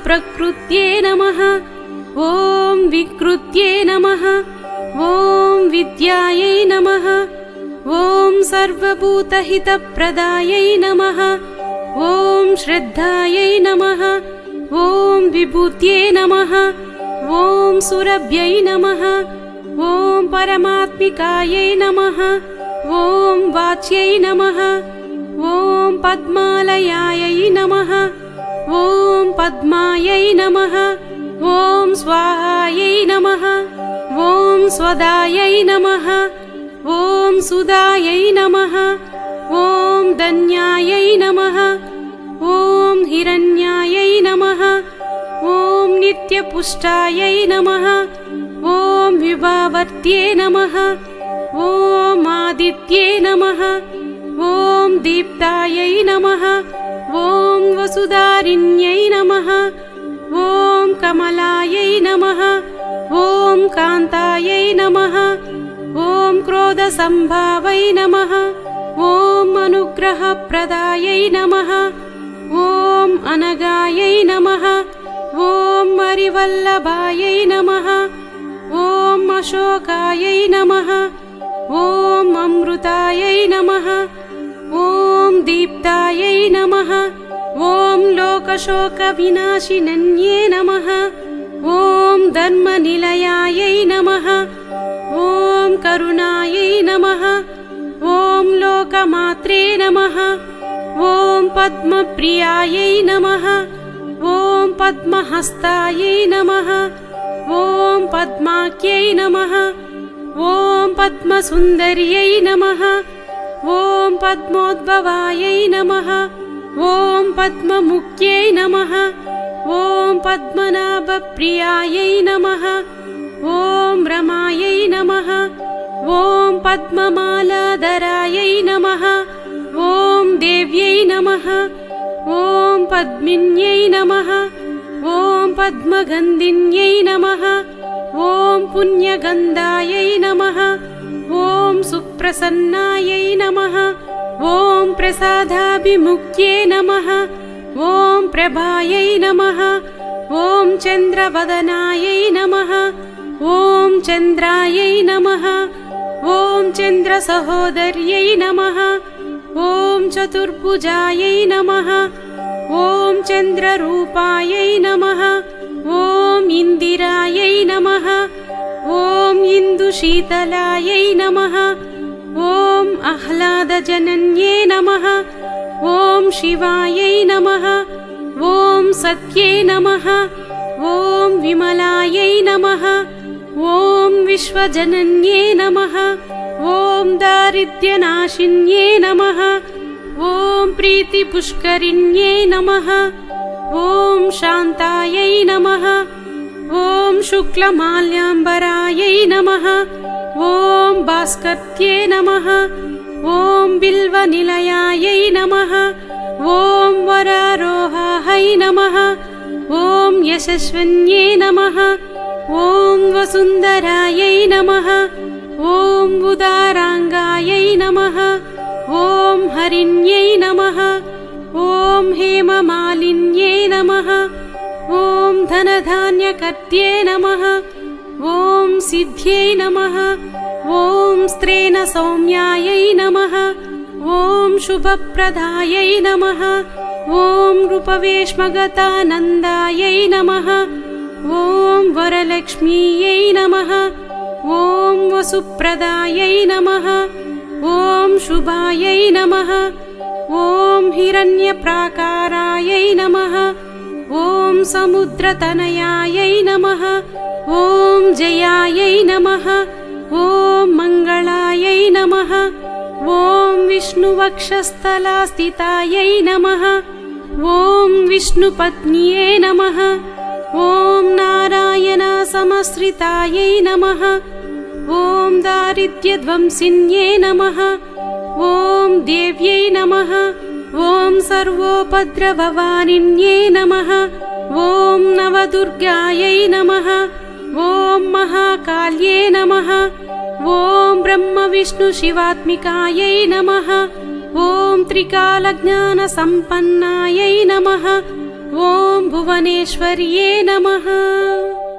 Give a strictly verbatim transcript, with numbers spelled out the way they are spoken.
प्रकृत्ये नमः। ॐ विकृत्ये नमः। ॐ विद्यायै नमः। ॐ सर्वभूतहितप्रदायै नमः। ॐ श्रद्धायै नमः। ॐ विभूत्यै नमः। ॐ सुरभ्यै नमः। ॐ परमात्मिकायै नमः। ॐ वाच्यै नमः। ॐ पद्मालयायै नमः। ॐ पद्मायै नमः। ॐ स्वाहायै नमः। ॐ स्वदायै नमः। ॐ सुदायै नमः। ॐ धन्यायै नमः। ॐ हिरण्यायै नमः। ॐ नित्यपुष्टायै नमः। ॐ विभावर्त्ये नमः। ॐ आदित्ये नमः। ॐ दीप्तायै नमः। ॐ वसुधारिण्यै नमः। ॐ कमलायै नमः। ॐ कान्तायै नमः। ॐ क्रोधसम्भावै नमः। ॐ अनुग्रहप्रदायै नमः। ॐ अनगायै नमः। ॐ मरिवल्लभायै नमः। ॐ अशोकायै नमः। ॐ अमृतायै नमः। ॐ दीप्तायै नमः। ॐ लोकशोकविनाशिनन्ये नमः। ॐ धर्मनिलयायै नमः। ॐ करुणायै नमः। ॐ लोकमात्रे नमः। ॐ पद्मप्रियायै नमः। ॐ पद्महस्तायै नमः। ॐ पद्माख्यै नमः। ॐ पद्मसुन्दर्यै नमः। ॐ पद्मोद्भवायै नमः। ॐ पद्ममुख्यै नमः। ॐ पद्मनाभप्रियायै नमः। ॐ रमायै नमः। ॐ पद्ममालाधरायै नमः। ॐ देव्यै नमः। ॐ पद्मिन्यै नमः। ॐ पद्मगन्धिन्यै नमः। ॐ पुण्यगन्धायै नमः। ॐ सुप्रसन्नायै नमः। ॐ प्रसादाभिमुख्ये नमः। ॐ प्रभायै नमः। ॐ चन्द्रवदनायै नमः। ॐ चन्द्रायै नमः। ॐ चन्द्रसहोदर्यै नमः। ॐ चतुर्भुजायै नमः। ॐ चन्द्ररूपायै नमः। ॐ इन्दिरायै नमः। ॐ इन्दुशीतलायै नमः। ॐ आह्लादजनन्ये नमः। ॐ शिवायै नमः। ॐ सत्ये नमः। ॐ विमलायै नमः। ॐ विश्वजनन्ये नमः। ॐ दारिद्र्यनाशिन्ये नमः। ॐ प्रीतिपुष्करिण्ये नमः। ॐ शान्तायै नमः। ॐ शुक्लमाल्याम्बरायै नमः। ॐ भास्कर्त्ये नमः। ॐ बिल्वनिलयायै नमः। ॐ वरारोहायै नमः। ॐ यशस्विन्ये नमः। ॐ वसुन्धरायै नमः। ॐ उदाराङ्गायै नमः। ॐ हरिण्यै नमः। ॐ हेममालिन्ये नमः। ॐ धनधान्यकर्त्ये नमः। ॐ सिद्ध्यै नमः। ॐ स्त्रेणसौम्यायै नमः। ॐ शुभप्रदायै नमः। ॐ रूपवेश्मगतानन्दायै नमः। ॐ वरलक्ष्मीयै नमः। ॐ वसुप्रदायै नमः। ॐ शुभायै नमः। ॐ हिरण्यप्राकारायै नमः। ॐ समुद्रतनयायै नमः। ॐ जयायै नमः। ॐ मङ्गलायै नमः। ॐ विष्णुवक्षस्थलास्थितायै नमः। ॐ विष्णुपत्न्ये नमः। ॐ नारायणसमश्रितायै नमः। ॐ दारिद्र्यध्वंसिन्ये नमः। ॐ देव्यै नमः। ॐ सर्वोपद्रववारिण्ये नमः। ॐ नवदुर्गायै नमः। ॐ महाकाल्ये नमः। ॐ ब्रह्मविष्णुशिवात्मिकायै नमः। ॐ त्रिकालज्ञानसम्पन्नायै नमः। ॐ भुवनेश्वर्ये नमः।